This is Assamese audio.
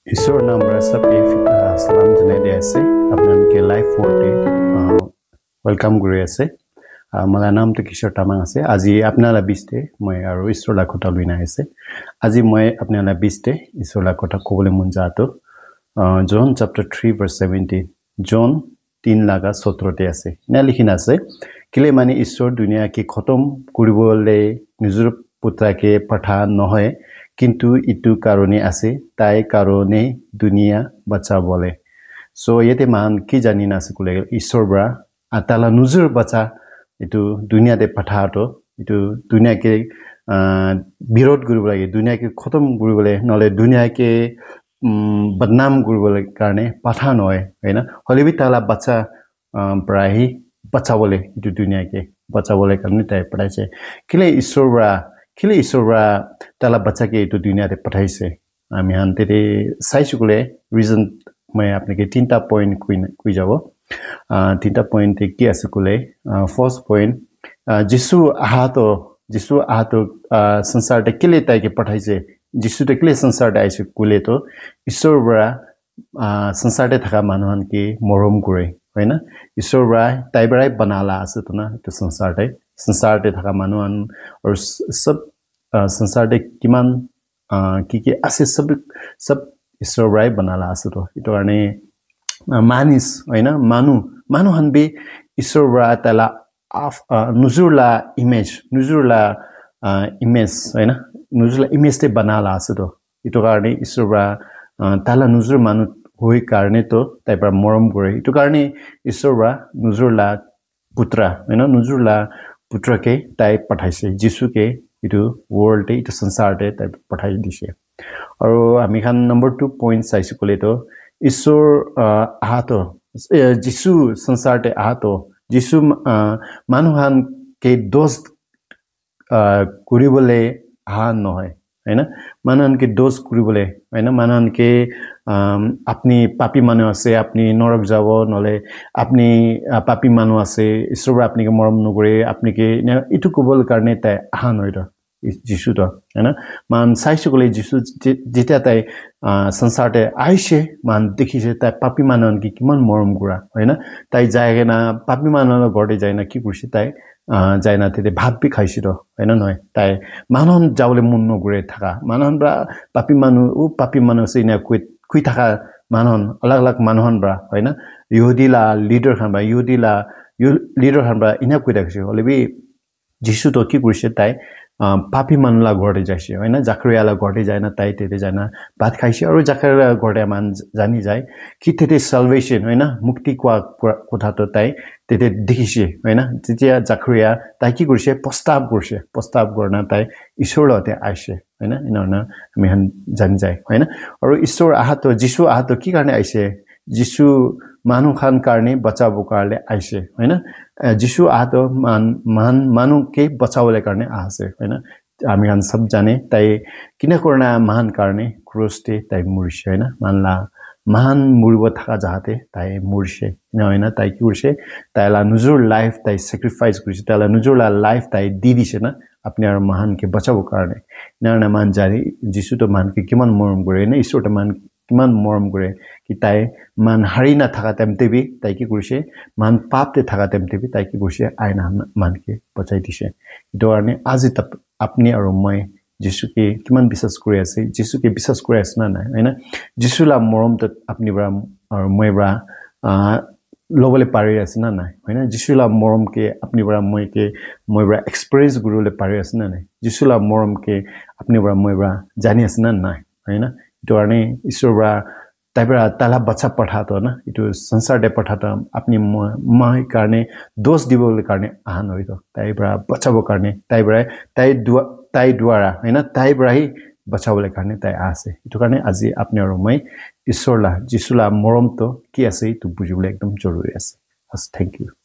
ईश्वर नाम सबके सालाम जनाई দিয়া আছে আপোনালোকে লাইভ ফোর্টে ওয়েলকাম কৰি আছে মোৰ নামটো কিশোৰ তামাং আছে আজি আপোনালা বিস্তে মই আৰু ঈশ্বৰলা কথা লৈ না আছে আজি মই আপোনালা বিস্তে ঈশ্বৰলা কথা ক'বলৈ মন যাটো জন চ্যাপ্টাৰ 3 verse 17 জন 3 লাগা 17 তে আছে না লিখিনা আছে কিলে মানে ঈশ্বৰ দুনিয়া কি খতম কৰিবলে নিজৰ পুত্ৰকে পঠা নহয় কিন্তু ইটো কারণে আছে তাই কারণে দুনিয়া বাচ্চা বলে সো এতে মান কি জানি না সকলে ঈশ্বর ব্রা আতালা নুজুর বাচ্চা ইটো দুনিয়াতে পাঠাটো ইটো দুনিয়াকে বিরোধ কৰিব লাগে দুনিয়াকে খতম কৰিবলৈ নলে দুনিয়াকে বদনাম কৰিবলৈ কাৰণে পাঠা নহয় हैन হলিবি তালা বাচ্চা প্ৰায় বাচ্চা বলে ইটো দুনিয়াকে বাচ্চা বলে কাৰণে তাই পঠাইছে কিলে ঈশ্বৰ ব্ৰা किले ईश्वरा ताला बच्चा के तो दुनिया ते पठाइसे हामी हानते साइसुले रिजन मैं आपने के तीनटा पॉइंट कुई जाबो तीनटा पॉइंट के आसुले फर्स्ट पॉइंट जिसु आहातो संसार ते किले ताइ के पठाइसे जिसु ते किले संसार ते आइसे कुले तो ईश्वरा संसार ते थाका मानुहान के मरम करे हैन ईश्वरा ताइबराइ बनाला आसे त ना तो संसार ते थाका मानुहान और सब संसार ते किमान की आसे सब ईश्वराइ बनाला आसे तो इतो কাৰণে मानिस हैन मानुहान बे ईश्वरा ताला नुजुरला इमेज हैन नुजुरला इमेज ते बनाला आसे तो इतो কাৰণে ईश्वरा ताला नुजुर मानु होय কাৰণে तो ताइपर मरम কৰে इतो কাৰণে ईश्वरा नुजुरला पुत्र हैन नुजुरला पुत्र के ताइ पठाइसे जिसु के इतो वर्ल्ड ते इतो संसार ते ताइ पठाइ दिसे और हामी खान नंबर 2 पॉइंट साइसु कोले तो ईश्वर आहातो जिसु संसार ते आहातो जिसु मानुहान के दोष गरिबले आहा নহয় हैन मानुहान के दोष गरिबले हैन मानुहान के अपनी पापी मानु আছে আপনি নরক যাব নলে আপনি পাপি মানু আছে ঈশ্বর আপনি কে মরম নকৰে আপনি কে ইটো কবল কাৰণে তাই আহান হয়তো যিশু তো हैन মান সাইসুকলে যিশু যেটা তাই সংসাৰতে আইছে মান দেখিছে তাই পাপি মানুন কি কিমান মৰম কৰা हैन তাই যায় না পাপি মানুনৰ ঘৰতে যায় না কি কৰিছে তাই যায় না তেতে ভাত বি খাইছে তো हैन নহয় তাই মানুন যাবলৈ মন নকৰে থাকা মানুন ব্ৰা পাপি মানু সিনা कुई थाका मानहन अलग मानहन ब्रा हैन यहुदीला लीडर खानबा लीडर खानबा इना कुइ राखसे हलेबि जिसु तो की কৰিছে ताइ पापी मानुला घरते जाइसे हैन जाकरियाला घरते जायना ताइ तेते जाना भात खाइसे और जाकरिया घरते मान जानि जाय कि तेते साल्भेशन हैन मुक्ति कोठा तो ताइ तेते देखिसे हैन যেতিয়া जाकरिया ताइ की কৰিছে प्रस्ताव गर्न ताइ ईश्वरलते आइसे हैन इनहना हामी हन जानि जाय हैन और ईश्वर आहातो जिसु आहातो की কাৰণে आइसे जिसु मानु खान কাৰণে बचाबो কাৰণে आइसे हैन जिसु आहातो मानु के बचावले কাৰণে आसे हैन हामी हन सब जाने ताइ किन करना महान কাৰণে क्रुसते ताइ मरिसे हैन मानला महान मुरिब थाका जाहाते ताइ मरिसे हैन ताइ की কৰিছে ताइला नुजुर लाइफ ताइ सैक्रिफाइस কৰিছে ताइला नुजुर लाइफ ताइ दि दिसे ना अपने और महान के बचाबो কাৰণে नाना मान जारी जिसु तो मान के किमान मरम करे ना ईश्वर तो मान किमान मरम करे कि ताइ मान हारि ना थाका तेमते बि ताइ की কৰিছে मान पाप ते थाका तेमते बि ताइ की কৰিছে आइना मान के बचाइ दिसे इतो কাৰণে আজি আপনি আৰু মই जिसु के किमान विश्वास কৰি আছে जिसु के विश्वास কৰি আছে ना নাই हैन जिसुला मरम त अपनी बरा और মই बरा लोबले पारि আছে ना নাই हैन जिसुला मरम के अपनी बरा মই बरा एक्सपीरियंस गुरुले पारि আছে ना নাই जिसुला मरम के अपनी बरा মই बरा जानि আছে ना নাই हैन इतो কাৰণে ईश्वर बरा ताइबरा ताला बच्चा पठातो ना इतो संसार दे पठातो अपनी মই কাৰণে दोष दिबले কাৰণে आहान होइतो ताइबरा बचाबो কাৰণে ताइ द्वारा हैन ताइबराही बचावले কাৰণে ताइ आसे इतो কাৰণে আজি আপনি আৰু মই ईश्वरला जिसुला मरम तो की আছে इतो बुझिबले एकदम जरुरी আছে थैंक यू